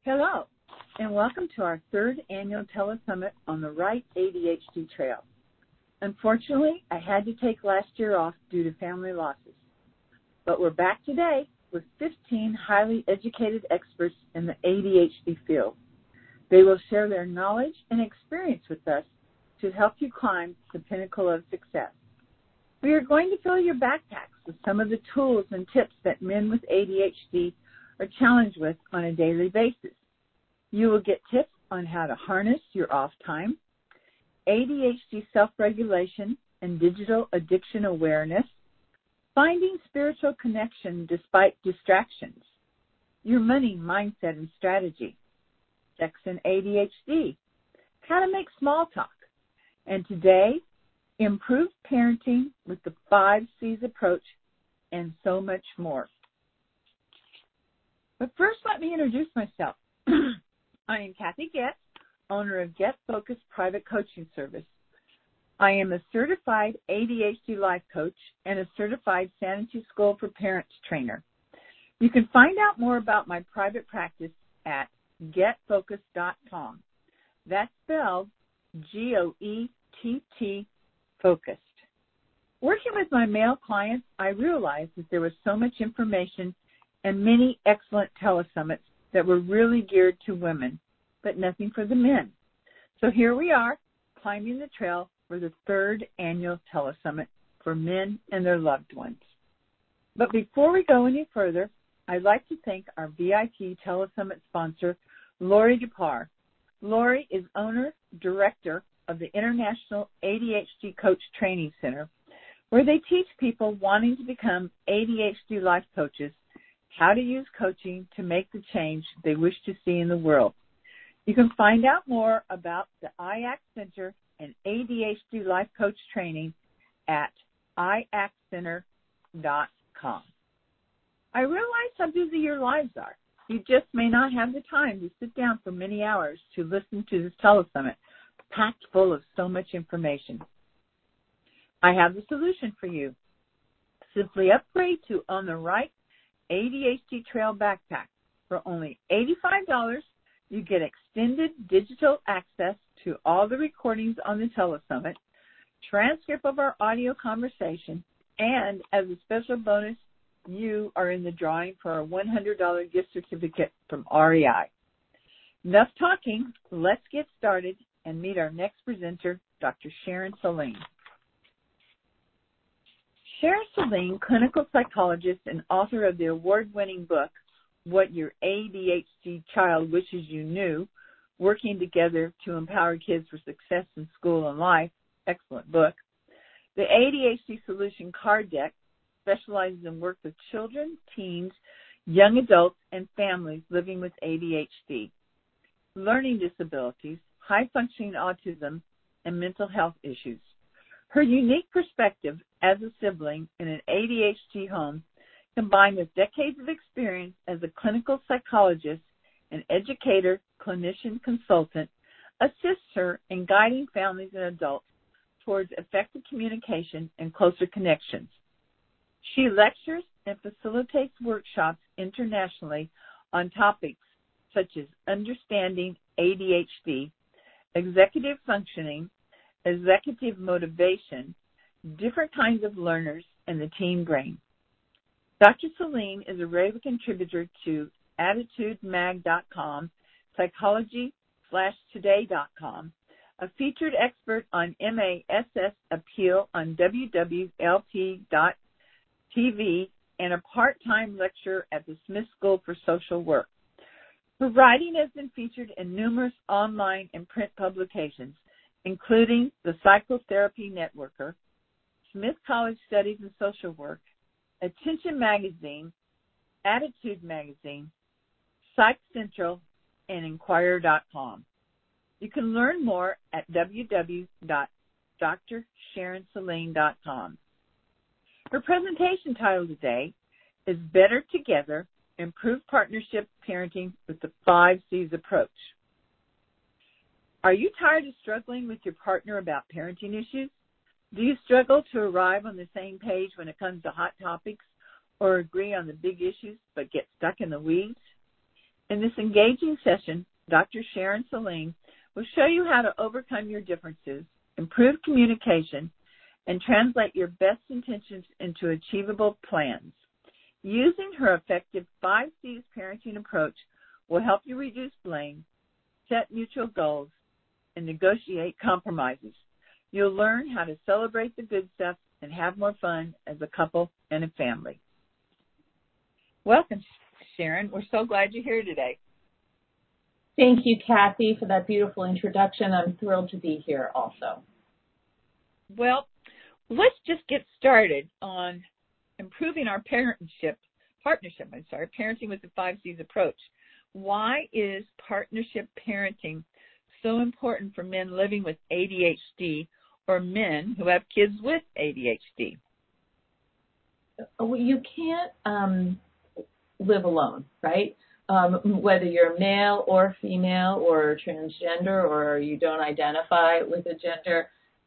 Hello, and welcome to our third annual telesummit on the Right ADHD Trail. Unfortunately, I had to take last year off due to family losses, but we're back today with 15 highly educated experts in the ADHD field. They will share their knowledge and experience with us to help you climb the pinnacle of success. We are going to fill your backpacks with some of the tools and tips that men with ADHD are challenged with on a daily basis. You will get tips on how to harness your off time, ADHD self-regulation and digital addiction awareness, finding spiritual connection despite distractions, your money mindset and strategy, sex and ADHD, how to make small talk, and today, improved parenting with the 5 C's approach, and so much more. But first, let me introduce myself. I am Kathy Getz, owner of Get Focus Private Coaching Service. I am a certified ADHD life coach and a certified Sanity School for Parents trainer. You can find out more about my private practice at getfocus.com. That's spelled G-O-E-T-T focused. Working with my male clients, I realized that there was so much information and many excellent telesummits that were really geared to women, but nothing for the men. So here we are, climbing the trail for the third annual telesummit for men and their loved ones. But before we go any further, I'd like to thank our VIP telesummit sponsor, Lori Dupar. Lori is owner, director of the International ADHD Coach Training Center, where they teach people wanting to become ADHD life coaches how to use coaching to make the change they wish to see in the world. You can find out more about the IAC Center and ADHD Life Coach Training at iaccenter.com. I realize how busy your lives are. You just may not have the time to sit down for many hours to listen to this telesummit, packed full of so much information. I have the solution for you. Simply upgrade to On the Right ADHD Trail Backpack. For only $85, you get extended digital access to all the recordings on the telesummit, transcript of our audio conversation, and as a special bonus, you are in the drawing for our $100 gift certificate from REI. Enough talking. Let's get started and meet our next presenter, Dr. Sharon Saline. Sharon Saline, clinical psychologist and author of the award-winning book, What Your ADHD Child Wishes You Knew, Working Together to Empower Kids for Success in School and Life, excellent book. The ADHD Solution Card Deck specializes in work with children, teens, young adults, and families living with ADHD, learning disabilities, high-functioning autism, and mental health issues. Her unique perspective as a sibling in an ADHD home, combined with decades of experience as a clinical psychologist and educator, clinician consultant, assists her in guiding families and adults towards effective communication and closer connections. She lectures and facilitates workshops internationally on topics such as understanding ADHD, executive functioning, executive motivation, different kinds of learners, and the teen brain. Dr. Saline is a regular contributor to AttitudeMag.com, Psychology/Today.com, a featured expert on MASS appeal on WWLP.TV, and a part-time lecturer at the Smith School for Social Work. Her writing has been featured in numerous online and print publications, including the Psychotherapy Networker, Smith College Studies in Social Work, Attention Magazine, Attitude Magazine, Psych Central, and Inquirer.com. You can learn more at www.drsharonsaline.com. Her presentation title today is Better Together, Improved Partnership Parenting with the 5 C's Approach. Are you tired of struggling with your partner about parenting issues? Do you struggle to arrive on the same page when it comes to hot topics or agree on the big issues but get stuck in the weeds? In this engaging session, Dr. Sharon Saline will show you how to overcome your differences, improve communication, and translate your best intentions into achievable plans. Using her effective 5 C's parenting approach will help you reduce blame, set mutual goals, and negotiate compromises. You'll learn how to celebrate the good stuff and have more fun as a couple and a family. Welcome, Sharon. We're so glad you're here today. Thank you, Kathy, for that beautiful introduction. I'm thrilled to be here also. Well, let's just get started on improving our parenting with the 5 C's approach. Why is partnership parenting so important for men living with ADHD or men who have kids with ADHD? You can't live alone, right? Whether you're male or female or transgender or you don't identify with a gender,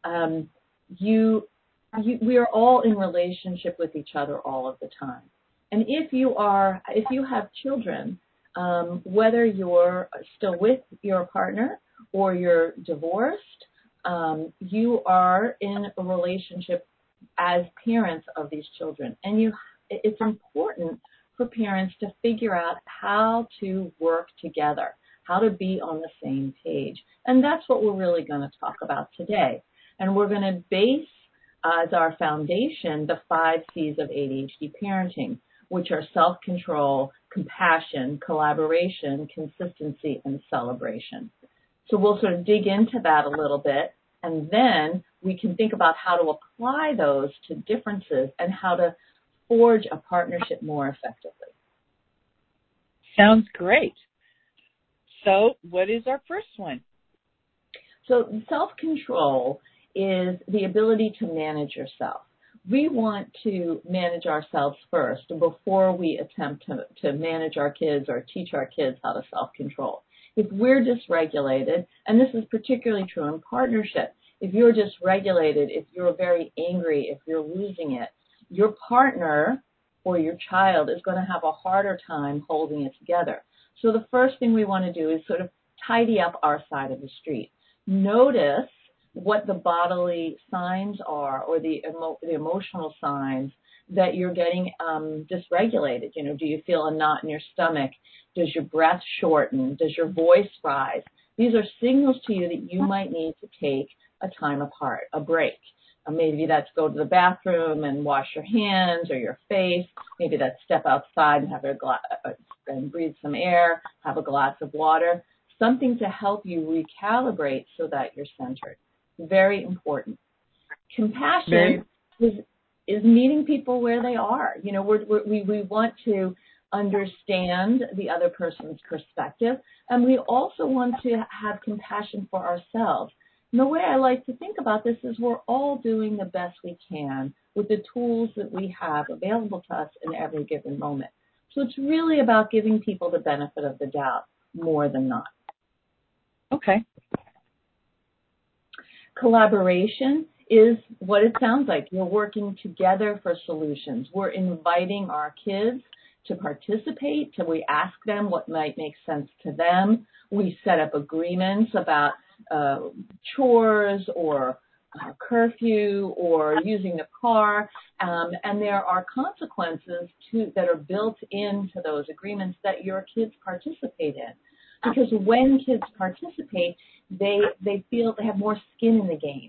we are all in relationship with each other all of the time. And if you have children, whether you're still with your partner or you're divorced, you are in a relationship as parents of these children. And it's important for parents to figure out how to work together, how to be on the same page. And that's what we're really going to talk about today. And we're going to base as our foundation the 5 C's of ADHD parenting, which are self-control, compassion, collaboration, consistency, and celebration. So we'll sort of dig into that a little bit, and then we can think about how to apply those to differences and how to forge a partnership more effectively. Sounds great. So what is our first one? So self-control is the ability to manage yourself. We want to manage ourselves first before we attempt to manage our kids or teach our kids how to self-control. If we're dysregulated, and this is particularly true in partnership, if you're dysregulated, if you're very angry, if you're losing it, your partner or your child is going to have a harder time holding it together. So the first thing we want to do is sort of tidy up our side of the street. Notice what the bodily signs are or the emotional signs that you're getting dysregulated. You know, do you feel a knot in your stomach? Does your breath shorten? Does your voice rise? These are signals to you that you might need to take a time apart, a break. Maybe that's go to the bathroom and wash your hands or your face. Maybe that's step outside and have and breathe some air, have a glass of water, something to help you recalibrate so that you're centered. Very important. Compassion is meeting people where they are. You know, we want to understand the other person's perspective, and we also want to have compassion for ourselves. And the way I like to think about this is we're all doing the best we can with the tools that we have available to us in every given moment. So it's really about giving people the benefit of the doubt more than not. Okay. Collaboration is what it sounds like. You're working together for solutions. We're inviting our kids to participate. We ask them what might make sense to them. We set up agreements about chores or curfew or using the car, and there are consequences that are built into those agreements that your kids participate in. Because when kids participate, they feel they have more skin in the game.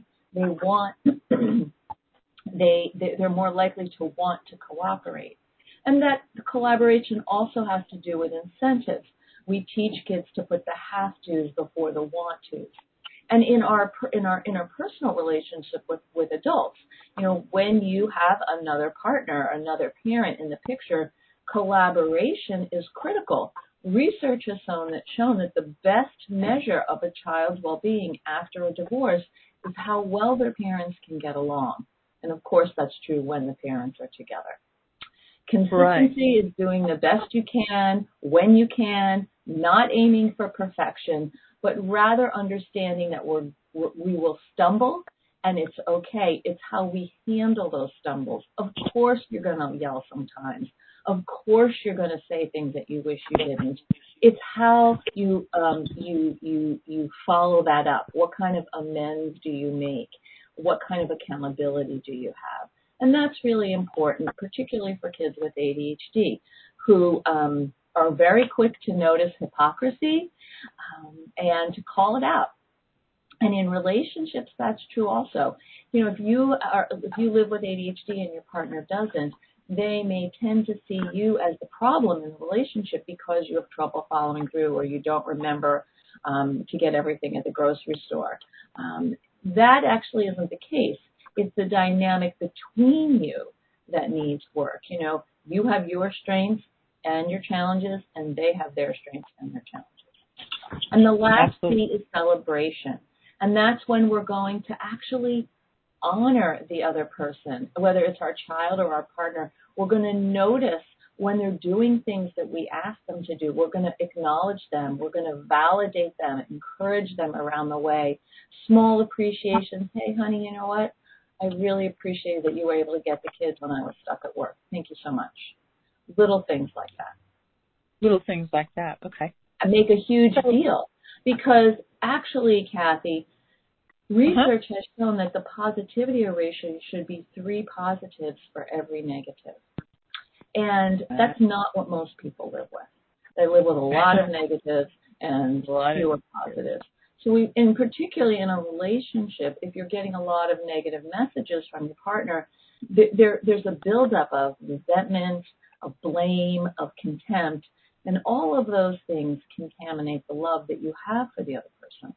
They're more likely to want to cooperate. And that collaboration also has to do with incentives. We teach kids to put the have tos before the want tos. And in our interpersonal relationship with adults, you know, when you have another partner, another parent in the picture, collaboration is critical. Research has shown that the best measure of a child's well-being after a divorce is how well their parents can get along. And of course, that's true when the parents are together. Consistency is doing the best you can, when you can, not aiming for perfection, but rather understanding that we will stumble, and it's okay. It's how we handle those stumbles. Of course, you're going to yell sometimes. Of course you're going to say things that you wish you didn't. It's how you follow that up. What kind of amends do you make? What kind of accountability do you have? And that's really important, particularly for kids with ADHD, who are very quick to notice hypocrisy and to call it out. And in relationships, that's true also. If you live with ADHD and your partner doesn't, they may tend to see you as the problem in the relationship because you have trouble following through or you don't remember to get everything at the grocery store. That actually isn't the case. It's the dynamic between you that needs work. You have your strengths and your challenges, and they have their strengths and their challenges. And the last thing is celebration. And that's when we're going to actually honor the other person, whether it's our child or our partner. We're going to notice when they're doing things that we ask them to do. We're going to acknowledge them. We're going to validate them, encourage them around the way. Small appreciations. Hey, honey, you know what? I really appreciate that you were able to get the kids when I was stuck at work. Thank you so much. Little things like that. Little things like that. Okay. And make a huge deal because actually, Kathy, research has shown that the positivity ratio should be 3 positives for every negative. And that's not what most people live with. They live with a lot of negatives and fewer positives. So and particularly in a relationship, if you're getting a lot of negative messages from your partner, there's a buildup of resentment, of blame, of contempt, and all of those things contaminate the love that you have for the other person.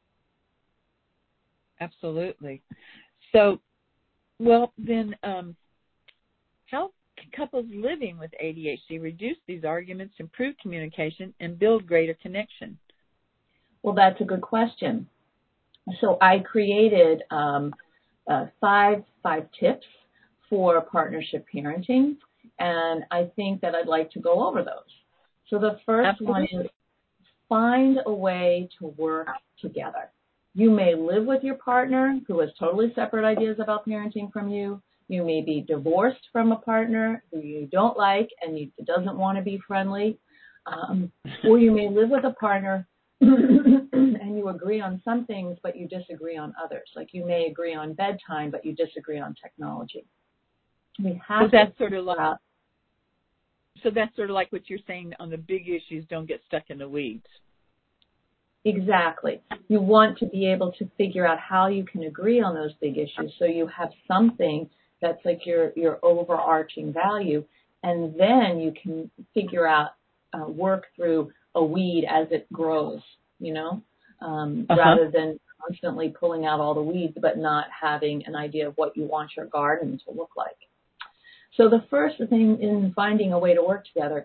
Absolutely. So, well, then how can couples living with ADHD reduce these arguments, improve communication, and build greater connection? Well, that's a good question. So I created 5 tips for partnership parenting, and I think that I'd like to go over those. So the first one is find a way to work together. You may live with your partner who has totally separate ideas about parenting from you. You may be divorced from a partner who you don't like and doesn't want to be friendly. Or you may live with a partner and you agree on some things, but you disagree on others. Like you may agree on bedtime, but you disagree on technology. We have So that's sort of like what you're saying on the big issues, don't get stuck in the weeds. Exactly. You want to be able to figure out how you can agree on those big issues so you have something that's like your overarching value, and then you can figure out, work through a weed as it grows, rather than constantly pulling out all the weeds but not having an idea of what you want your garden to look like. So the first thing in finding a way to work together,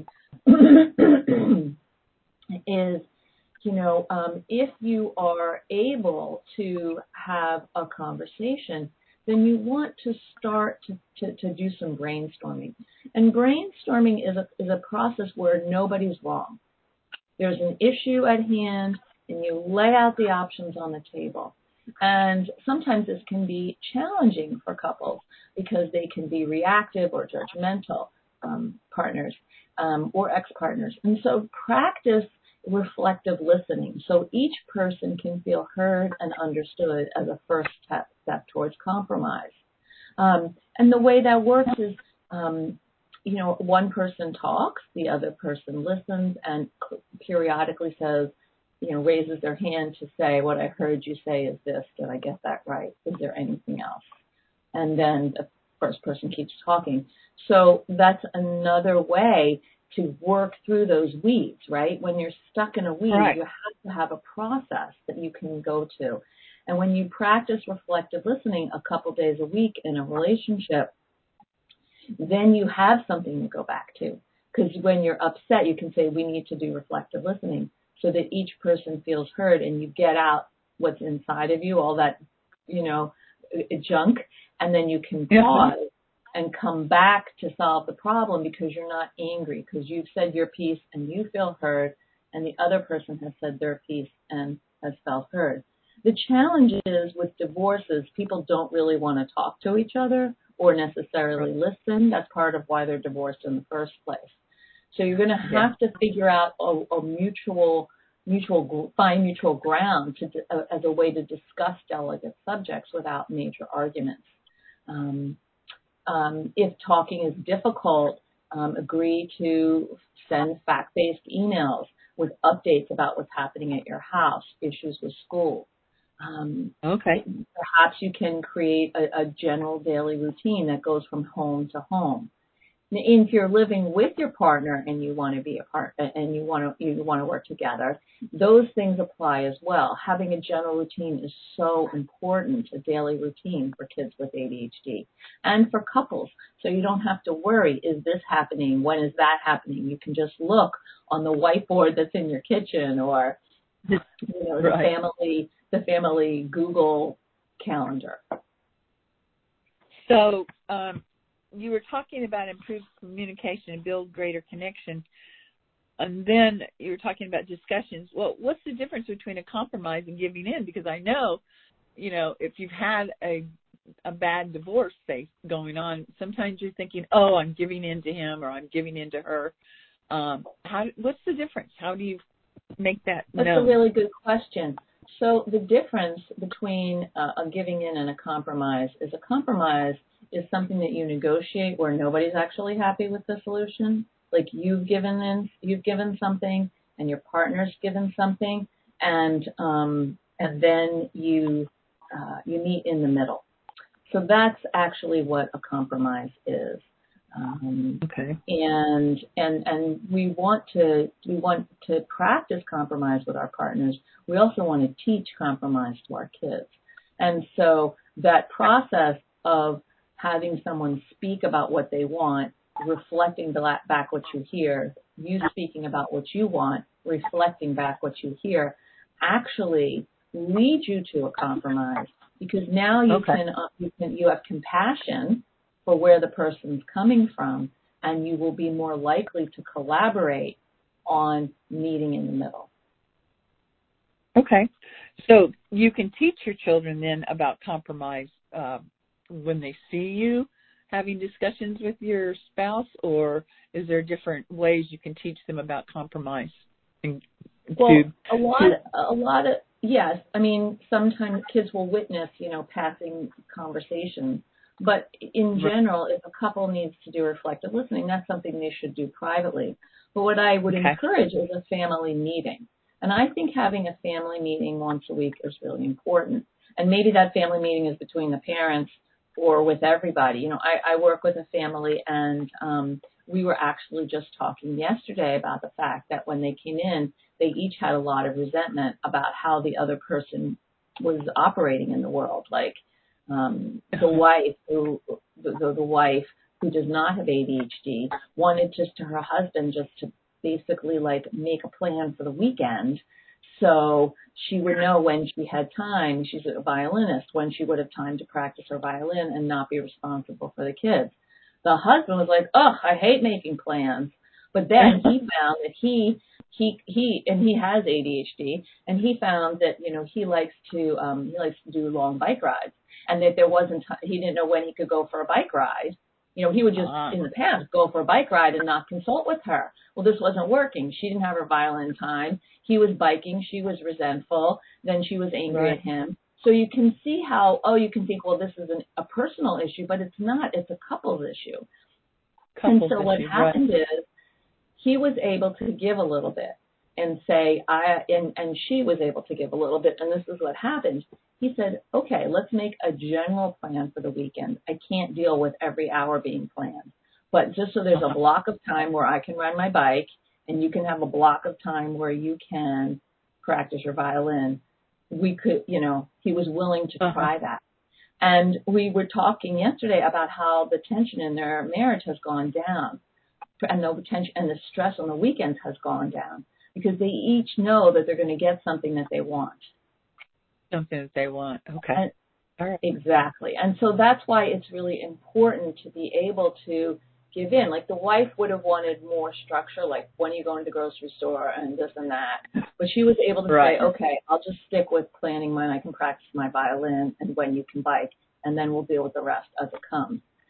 is, if you are able to have a conversation, then you want to start to do some brainstorming. And brainstorming is a process where nobody's wrong. There's an issue at hand, and you lay out the options on the table. And sometimes this can be challenging for couples because they can be reactive or judgmental partners or ex-partners. And so practice reflective listening so each person can feel heard and understood as a first step towards compromise. And the way that works is, one person talks, the other person listens, and periodically says, raises their hand to say, what I heard you say is this. Did I get that right? Is there anything else? And then the first person keeps talking. So that's another way to work through those weeds, right? When you're stuck in a weed, right, you have to have a process that you can go to. And when you practice reflective listening a couple days a week in a relationship, then you have something to go back to. Because when you're upset, you can say, we need to do reflective listening, so that each person feels heard and you get out what's inside of you, all that, junk, and then you can pause and come back to solve the problem because you're not angry, because you've said your piece and you feel heard, and the other person has said their piece and has felt heard. The challenge is with divorces, people don't really want to talk to each other, or necessarily listen. That's part of why they're divorced in the first place. So you're going to have to figure out a find mutual ground as a way to discuss delicate subjects without major arguments. If talking is difficult, agree to send fact-based emails with updates about what's happening at your house, issues with school. Perhaps you can create a general daily routine that goes from home to home. If you're living with your partner and you want to be apart and you want to work together, those things apply as well. Having a general routine is so important, a daily routine for kids with ADHD and for couples. So you don't have to worry, is this happening? When is that happening? You can just look on the whiteboard that's in your kitchen or the family Google calendar. So, you were talking about improved communication and build greater connection, and then you were talking about discussions. Well, what's the difference between a compromise and giving in? Because I know, if you've had a bad divorce, say, going on, sometimes you're thinking, oh, I'm giving in to him or I'm giving in to her. What's the difference? How do you make that known? That's a really good question. So the difference between a giving in and a compromise is something that you negotiate where nobody's actually happy with the solution. Like you've given something and your partner's given something, and then you meet in the middle. So that's actually what a compromise is. And we want to practice compromise with our partners. We also want to teach compromise to our kids. And so that process of having someone speak about what they want, reflecting back what you hear, you speaking about what you want, reflecting back what you hear, actually leads you to a compromise, because now you have compassion for where the person's coming from, and you will be more likely to collaborate on meeting in the middle. Okay. So you can teach your children then about compromise when they see you having discussions with your spouse, or is there different ways you can teach them about compromise? A lot of yes. I mean, sometimes kids will witness, passing conversations. But in general, if a couple needs to do reflective listening, that's something they should do privately. But what I would encourage is a family meeting. And I think having a family meeting once a week is really important. And maybe that family meeting is between the parents or with everybody. I work with a family, and we were actually just talking yesterday about the fact that when they came in, they each had a lot of resentment about how the other person was operating in the world. Like the wife who does not have ADHD wanted her husband just to basically make a plan for the weekend, so she would know when she had time. She's a violinist, when she would have time to practice her violin and not be responsible for the kids. The husband was like, "Oh, I hate making plans." But then he found that he has ADHD, and he found that he likes to do long bike rides, and that he didn't know when he could go for a bike ride. He would just in the past go for a bike ride and not consult with her. Well, this wasn't working. She didn't have her violin time. He was biking. She was resentful. Then she was angry at him. So you can see how, you can think, well, this is a personal issue, but it's not. It's a couple's issue. What happened is he was able to give a little bit and say, and she was able to give a little bit, and this is what happened. He said, okay, let's make a general plan for the weekend. I can't deal with every hour being planned, but just so there's a block of time where I can ride my bike and you can have a block of time where you can practice your violin. We could, he was willing to try that. And we were talking yesterday about how the tension in their marriage has gone down, and the tension and the stress on the weekends has gone down, because they each know that they're going to get something that they want. Something that they want. Okay. All right. Exactly. And so that's why it's really important to be able to give in. Like the wife would have wanted more structure, like when you go into the grocery store and this and that. But she was able to say, okay, I'll just stick with planning when I can practice my violin and when you can bike, and then we'll deal with the rest as it comes.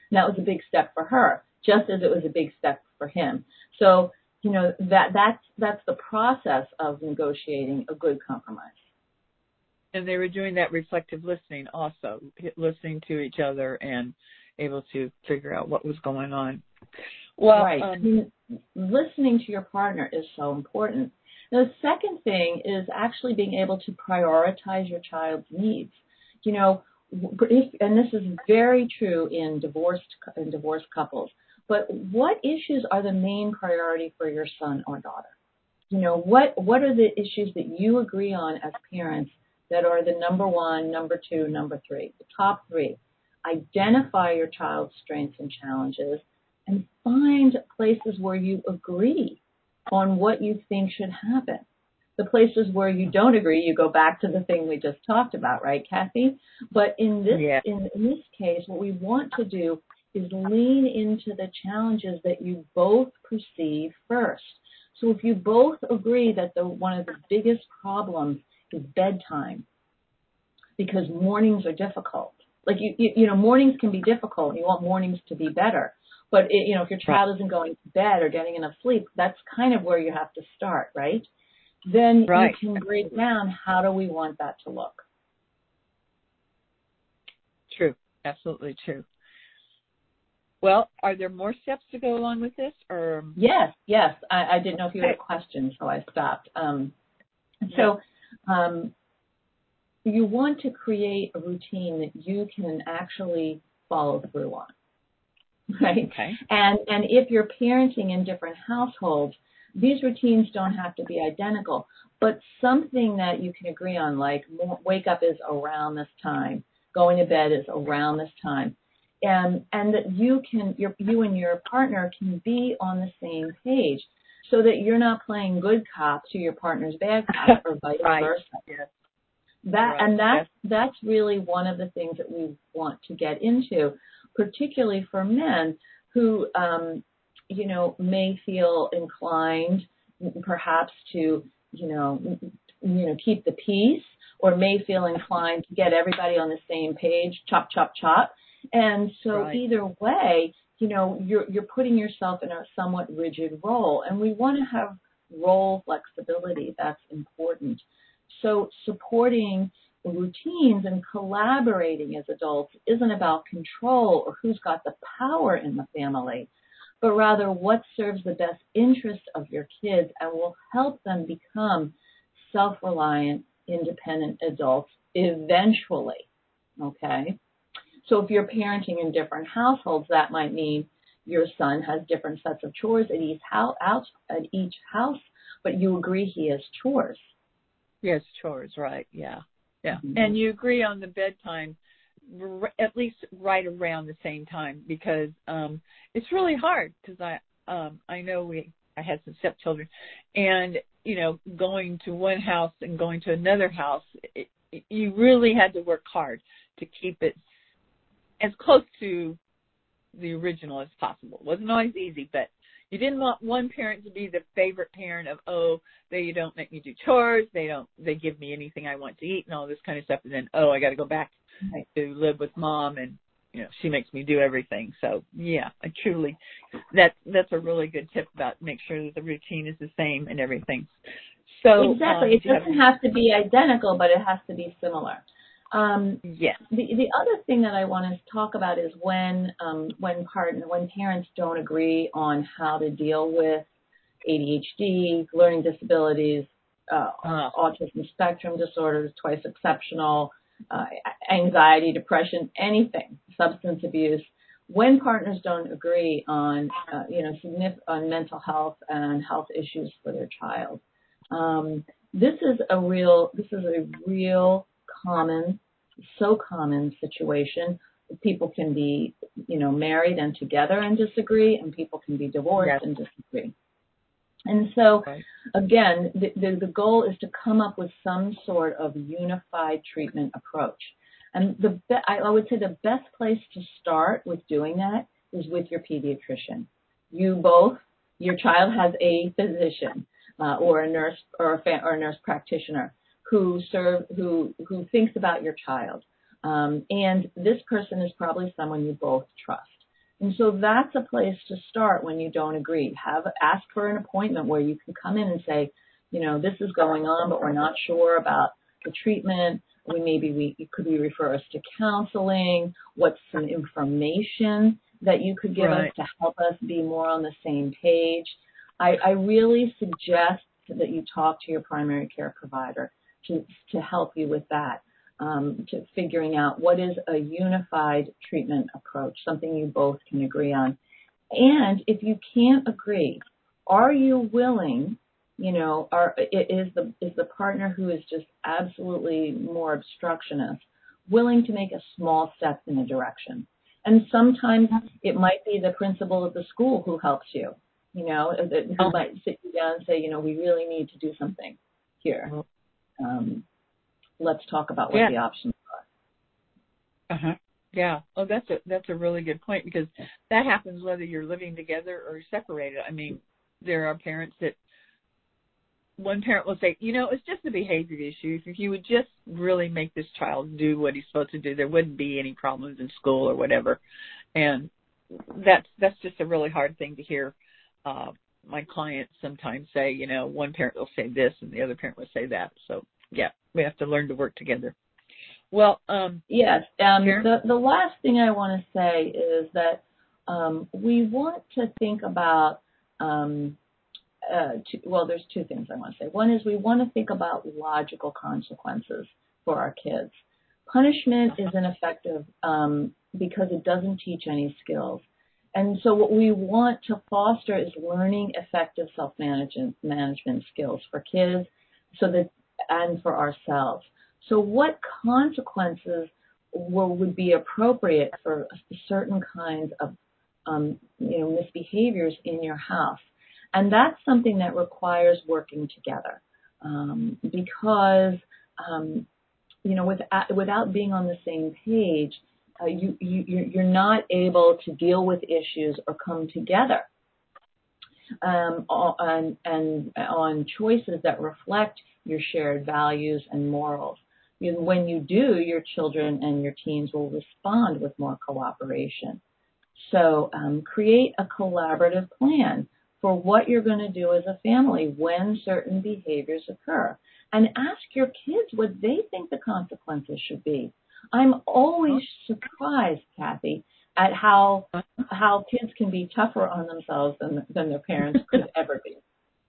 And that was a big step for her, just as it was a big step for him. So, that's the process of negotiating a good compromise. And they were doing that reflective listening also, listening to each other and able to figure out what was going on. Well, right. Listening to your partner is so important. The second thing is actually being able to prioritize your child's needs. And this is very true in divorced couples. But what issues are the main priority for your son or daughter? What are the issues that you agree on as parents that are the number one, number two, number three, the top three? Identify your child's strengths and challenges and find places where you agree on what you think should happen. The places where you don't agree, you go back to the thing we just talked about, right, Kathy? But in this case, what we want to do is lean into the challenges that you both perceive first. So if you both agree that one of the biggest problems is bedtime, because mornings are difficult. Like, mornings can be difficult. You want mornings to be better. But, if your child isn't going to bed or getting enough sleep, that's kind of where you have to start, right? Then you can break down, how do we want that to look? True. Absolutely true. Well, are there more steps to go along with this? Or Yes. I didn't know if you had a question, so I stopped. You want to create a routine that you can actually follow through on, right? Okay. And if you're parenting in different households, these routines don't have to be identical, but something that you can agree on, like wake up is around this time, going to bed is around this time, and that you and your partner can be on the same page, so that you're not playing good cop to your partner's bad cop or vice versa. Yes. That's really one of the things that we want to get into, particularly for men who may feel inclined perhaps to keep the peace, or may feel inclined to get everybody on the same page, chop chop chop. And so either way, you're putting yourself in a somewhat rigid role, and we want to have role flexibility. That's important. So supporting routines and collaborating as adults isn't about control or who's got the power in the family, but rather what serves the best interest of your kids and will help them become self-reliant, independent adults eventually, okay? So if you're parenting in different households, that might mean your son has different sets of chores at each house, but you agree he has chores. Yes, chores, right, yeah. Mm-hmm. And you agree on the bedtime at least right around the same time, because it's really hard, because I know I had some stepchildren, and going to one house and going to another house, you really had to work hard to keep it as close to the original as possible. It wasn't always easy, but you didn't want one parent to be the favorite parent of, they don't make me do chores, they give me anything I want to eat and all this kind of stuff, and then, I got to go back to live with mom, and she makes me do everything. So yeah, that's a really good tip about make sure that the routine is the same and everything. So exactly, it doesn't have to be identical, but it has to be similar. Yes. The other thing that I want to talk about is when parents don't agree on how to deal with ADHD, learning disabilities, autism spectrum disorders, twice exceptional, anxiety, depression, anything, substance abuse. When partners don't agree on on mental health and health issues for their child, this is a real common situation. People can be, married and together and disagree, and people can be divorced and disagree. And so, again, the goal is to come up with some sort of unified treatment approach. And I would say the best place to start with doing that is with your pediatrician. Your child has a physician or a nurse or a nurse practitioner who thinks about your child. And this person is probably someone you both trust. And so that's a place to start when you don't agree. Ask for an appointment where you can come in and say, this is going on, but we're not sure about the treatment. Could we refer us to counseling? What's some information that you could give us to help us be more on the same page? I really suggest that you talk to your primary care provider to help you with that, to figuring out what is a unified treatment approach, something you both can agree on. And if you can't agree, are you willing, is the partner who is just absolutely more obstructionist willing to make a small step in a direction? And sometimes it might be the principal of the school who helps you, who might sit you down and say, we really need to do something here. Let's talk about what the options are. Uh-huh. Yeah. Oh, that's a really good point, because that happens whether you're living together or separated. I mean, there are parents that one parent will say, it's just a behavior issue. If you would just really make this child do what he's supposed to do, there wouldn't be any problems in school or whatever. And that's just a really hard thing to hear. My clients sometimes say, one parent will say this and the other parent will say that. So, yeah, we have to learn to work together. Well, yes. The last thing I want to say is that we want to think about, there's two things I want to say. One is we want to think about logical consequences for our kids. Punishment is ineffective because it doesn't teach any skills. And so what we want to foster is learning effective self-management skills for kids and for ourselves. So what consequences would be appropriate for certain kinds of misbehaviors in your house? And that's something that requires working together, because without being on the same page, you're not able to deal with issues or come together on choices that reflect your shared values and morals. When you do, your children and your teens will respond with more cooperation. So create a collaborative plan for what you're going to do as a family when certain behaviors occur. And ask your kids what they think the consequences should be. I'm always surprised, Kathy, at how kids can be tougher on themselves than their parents could ever be.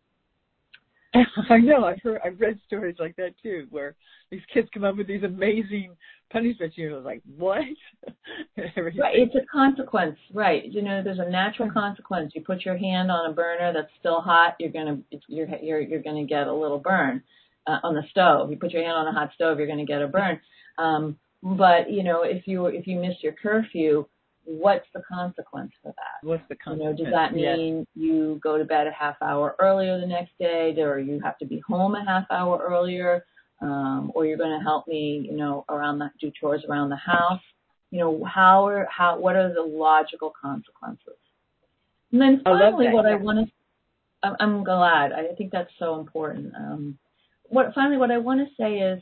I know. I've read stories like that too, where these kids come up with these amazing punishments. Like, what? Right. It's a consequence, right? There's a natural consequence. You put your hand on a burner that's still hot, you're gonna get a little burn on the stove. You put your hand on a hot stove, you're gonna get a burn. But if you miss your curfew, what's the consequence for that? What's the consequence? Does that mean you go to bed a half hour earlier the next day, or you have to be home a half hour earlier, or you're going to help me, do chores around the house? What are the logical consequences? And then finally, I'm glad. I think that's so important. What I want to say is,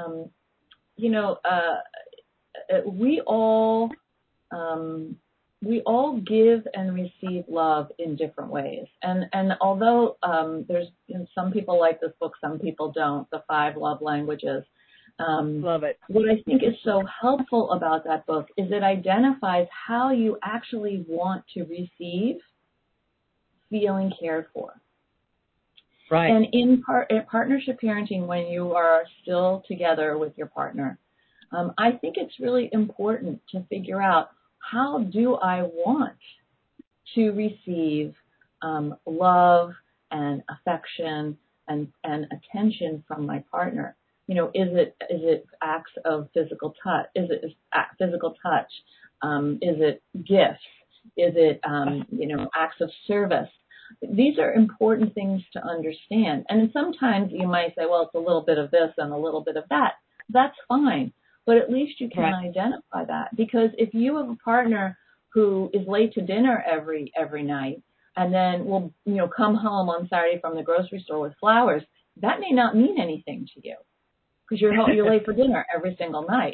we all give and receive love in different ways. And although there's some people like this book, some people don't, The 5 Love Languages. Love it. What I think is so helpful about that book is it identifies how you actually want to receive feeling cared for. Right. And in partnership parenting, when you are still together with your partner, I think it's really important to figure out, how do I want to receive love and affection and attention from my partner? Is it acts of physical touch? Is it physical touch? Is it gifts? Is it acts of service? These are important things to understand. And sometimes you might say, well, it's a little bit of this and a little bit of that. That's fine. But at least you can identify that. Because if you have a partner who is late to dinner every night and then will come home on Saturday from the grocery store with flowers, that may not mean anything to you because you're late for dinner every single night.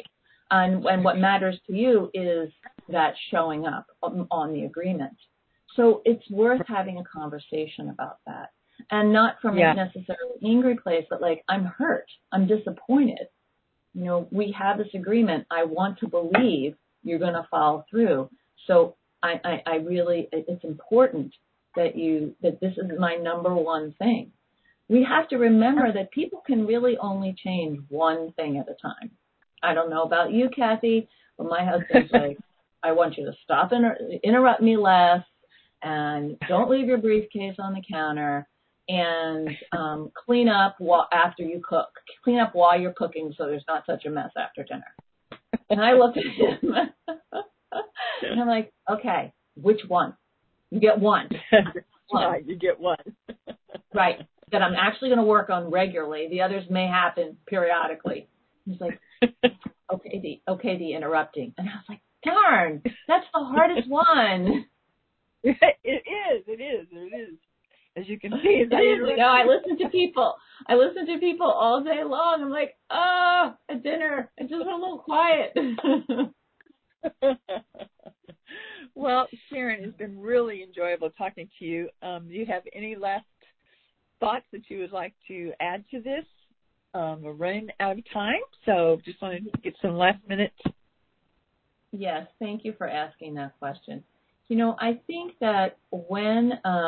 And what matters to you is that showing up on the agreement. So it's worth having a conversation about that. And not from a necessarily angry place, but like, I'm hurt, I'm disappointed. You know, we have this agreement. I want to believe you're going to follow through. So I really, it's important that this is my number one thing. We have to remember that people can really only change one thing at a time. I don't know about you, Kathy, but my husband's like, I want you to stop interrupt me less, and don't leave your briefcase on the counter, and clean up after you cook. Clean up while you're cooking so there's not such a mess after dinner. And I looked at him, and I'm like, okay, which one? You get one. Right, you get one. Right, that I'm actually going to work on regularly. The others may happen periodically. He's like, okay, the interrupting. And I was like, darn, that's the hardest one. It is. As you can see, I listen to people. All day long. I'm like, at dinner, I just want a little quiet. Well, Sharon, it's been really enjoyable talking to you. Do you have any last thoughts that you would like to add to this? We're running out of time, so just wanted to get some last minutes. Yes, thank you for asking that question. You know, I think that when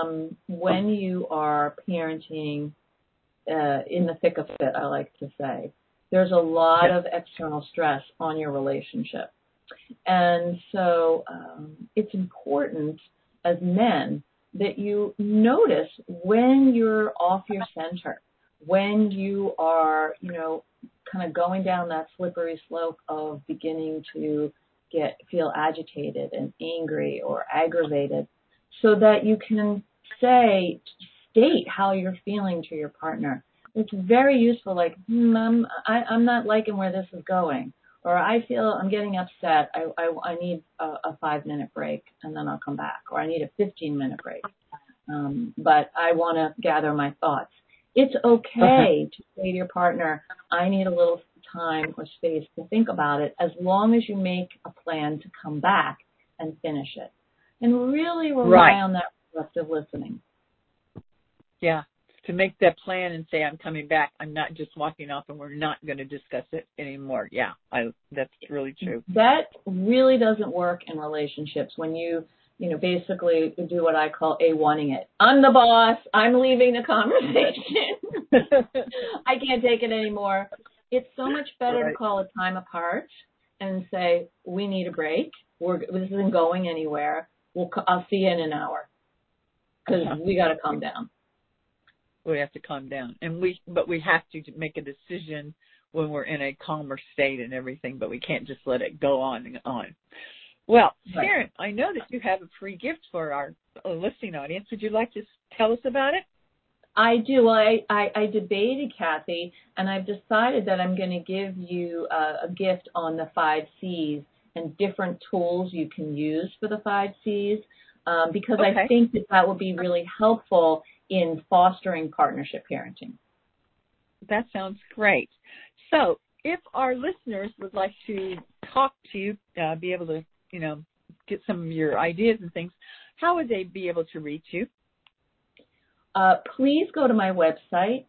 you are parenting in the thick of it, I like to say, there's a lot of external stress on your relationship. And so it's important as men that you notice when you're off your center, when you are, kind of going down that slippery slope of beginning to feel agitated and angry or aggravated, so that you can state how you're feeling to your partner. It's very useful, like, I'm not liking where this is going, or I feel I'm getting upset. I need a 5-minute break and then I'll come back, or I need a 15-minute break. But I want to gather my thoughts. It's okay to say to your partner, I need a little time or space to think about it, as long as you make a plan to come back and finish it. And really rely on that reflective listening. Yeah, to make that plan and say, I'm coming back. I'm not just walking off and we're not going to discuss it anymore. Yeah, that's really true. That really doesn't work in relationships when you basically do what I call A1ing it. I'm the boss. I'm leaving the conversation. I can't take it anymore. It's so much better to call a time apart and say, we need a break. This isn't going anywhere. I'll see you in an hour, because we got to calm down. We have to calm down. But we have to make a decision when we're in a calmer state and everything, but we can't just let it go on and on. Well, Sharon, I know that you have a free gift for our listening audience. Would you like to tell us about it? I do. Well, I debated, Kathy, and I've decided that I'm going to give you a gift on the 5 C's and different tools you can use for the 5 C's, because I think that will be really helpful in fostering partnership parenting. That sounds great. So if our listeners would like to talk to you, be able to, get some of your ideas and things, how would they be able to reach you? Please go to my website,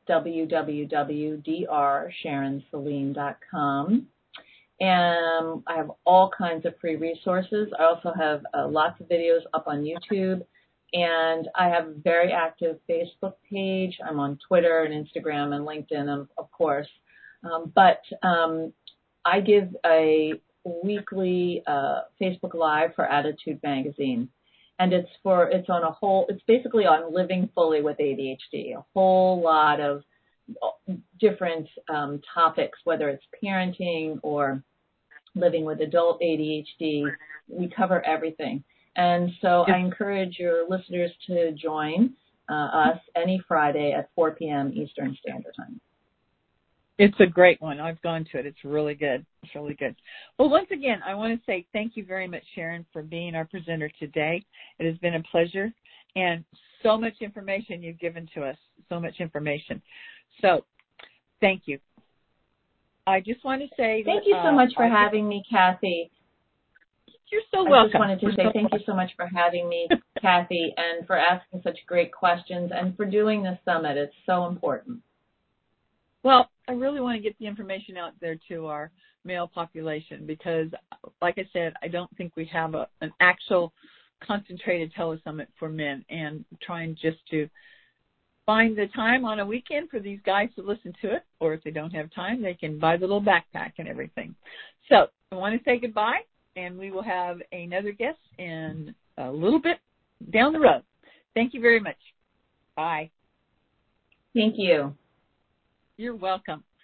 www.drsharonsaline.com. And I have all kinds of free resources. I also have lots of videos up on YouTube. And I have a very active Facebook page. I'm on Twitter and Instagram and LinkedIn, of course. But I give a weekly Facebook Live for Attitude Magazine. And it's basically on living fully with ADHD, a whole lot of different topics, whether it's parenting or living with adult ADHD. We cover everything. And so I encourage your listeners to join us any Friday at 4 p.m. Eastern Standard Time. It's a great one. I've gone to it. It's really good. It's really good. Well, once again, I want to say thank you very much, Sharon, for being our presenter today. It has been a pleasure, and so much information you've given to us, so much information. So thank you. I just want to say thank you so much for having me, Kathy. You're so welcome. I just wanted to say thank you so much for having me, Kathy, and for asking such great questions and for doing this summit. It's so important. Well, I really want to get the information out there to our male population because, like I said, I don't think we have an actual concentrated telesummit for men, and trying just to find the time on a weekend for these guys to listen to it, or if they don't have time, they can buy the little backpack and everything. So I want to say goodbye, and we will have another guest in a little bit down the road. Thank you very much. Bye. Thank you. You're welcome.